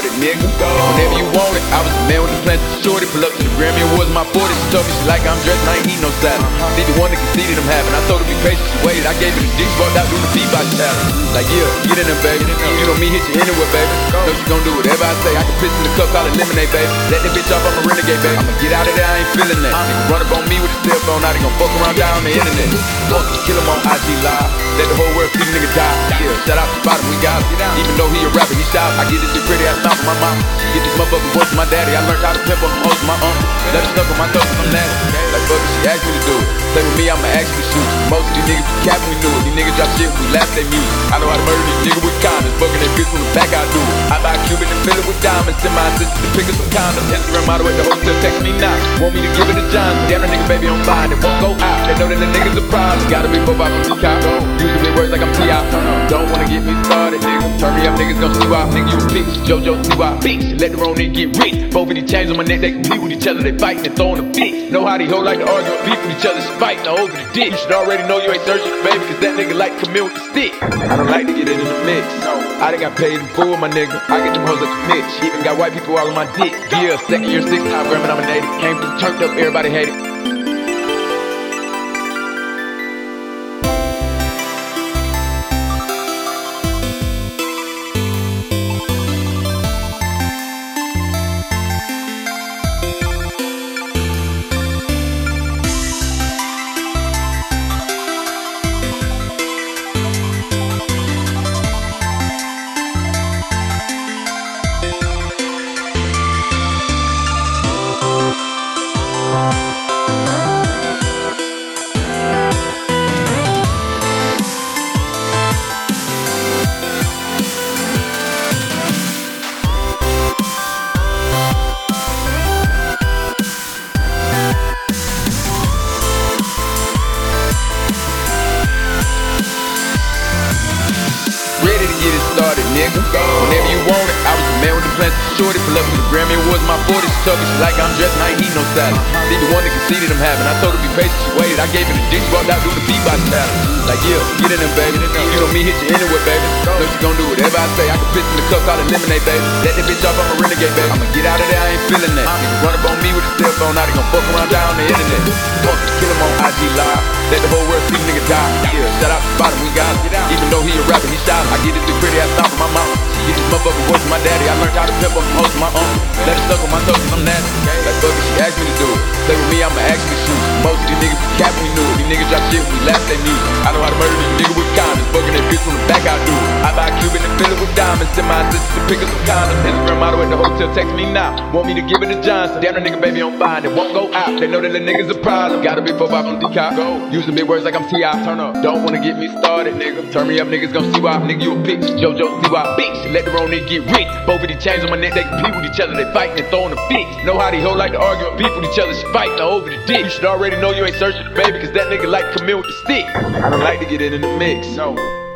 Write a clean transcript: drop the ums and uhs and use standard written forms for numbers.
started, nigga. Whenever you want it, I was the man with the plans to shorty. Pull up to the Grammy Awards, my 40. She told me she like I'm dressed and I ain't eat no salad. See the one that conceded I'm having. I told her be patient, she waited. I gave her the dick, walked out doing the Peabody challenge. Like, yeah, get in there, baby. You know me, hit you anywhere, baby. Know she gon' do whatever I say. I can piss in the cup, call it lemonade, baby. Let that bitch off, I'm a renegade, baby. I'ma get out of there, I ain't feeling that. Nigga run up on me with a cell phone, now they gon' fuck around down on the internet. Fuck, kill him on IG Live. Let the whole world see the nigga die. Yeah, shout out to Spot him, we got him. Even though he a rapper, he shy. I get this shit pretty ass mouth from my mom. She get this motherfucking voice from my daddy. I learned how to pimp on the most of my uncle. Let her suck on my nose, I'm nasty. Like fuck it, she asked me to do it. Play with me, I'ma actually shoot. Most of these niggas be capping, we knew it. These niggas drop shit, we laugh at their music. I know how to murder these niggas with condoms. Fucking that bitch from the back, I do it. I buy a Cuban and fill it with diamonds. Send my assistant to pick up some condoms. Instagram model at the hotel, text me now. Want me to give it a John. Damn, that nigga baby on fire, it won't go out. They know that the niggas a problem. Gotta be 4 from Chicago. Using big words like I'm T.I. Don't wanna get me started, nigga. Turn me up, niggas gon' see why. Nigga, you a bitch. JoJo, see why. Bitch, let the wrong nigga get rich. Both of these chains on my neck, they compete with each other. They fighting and throwing a fit. Know how these hoes like to argue and beef with each other. She fighting over the dick. You should already know you ain't searching for baby, cause that nigga like to come in with the stick. I don't like to get it in the mix. I done got paid in full, my nigga. I get them hoes like a bitch. Even got white people all on my dick. Yeah, second year, 6-time Grammy nominated. Came through, turned up, everybody hated. Ready to get it started, nigga. Whenever you want it, I was the man with the plans to shorty. Pull up to the Grammy Awards, my 40. She told me she like I'm dressed and I ain't eat no salad. See the one that conceded I'm having. I told her be patient, she waited. I gave her the dick, walked out doing the Peabody challenge. Like, yeah, get in there, baby. You know me, hit you anywhere, baby. Know she gon' do whatever I say. I can piss in the cup, call it lemonade, baby. Let that bitch off, I'm a renegade, baby. I'ma get out of there, I ain't feeling that. Nigga run up on me with a cell phone, now they gon' fuck around down on the internet. Fuck, kill him on IG Live. Let the whole world see the nigga die. Yeah, shout out to Spot him, we got him. Even though he a rapper, he shy. I get this shit pretty ass mouth from my mom. She get this motherfucking voice from my daddy. I learned how to pimp on the most of my uncle. Let her suck on my nose, I'm nasty. Like fuck it, she asked me to do it. Play with me, I'ma actually shoot. Most of these niggas be capping, we knew it. These niggas drop shit, we laugh at their music. I know how to murder these niggas with condoms. Fucking that bitch from the back, I do it. I buy a Cuban and fill it with diamonds. Send my assistant to pick up some condoms. Instagram model at the hotel, text me now. Want me to give it a Johnson. Damn, that nigga baby on fire, it won't go out. They know that the niggas a problem. Gotta be 4 from Chicago. Using big words like I'm T.I. Turn up. Don't wanna get me started, nigga. Turn me up, niggas gon' see why. Nigga, you a bitch. JoJo, see why. Bitch, let the wrong nigga get rich. Both of these chains on my neck, they compete with each other. They fighting and throwing a fit. Know how these hoes like to argue and beef with each other. She fighting over the dick. You should already know you ain't searching for baby, cause that nigga like to come in with the stick. I don't like to get it in the mix. No.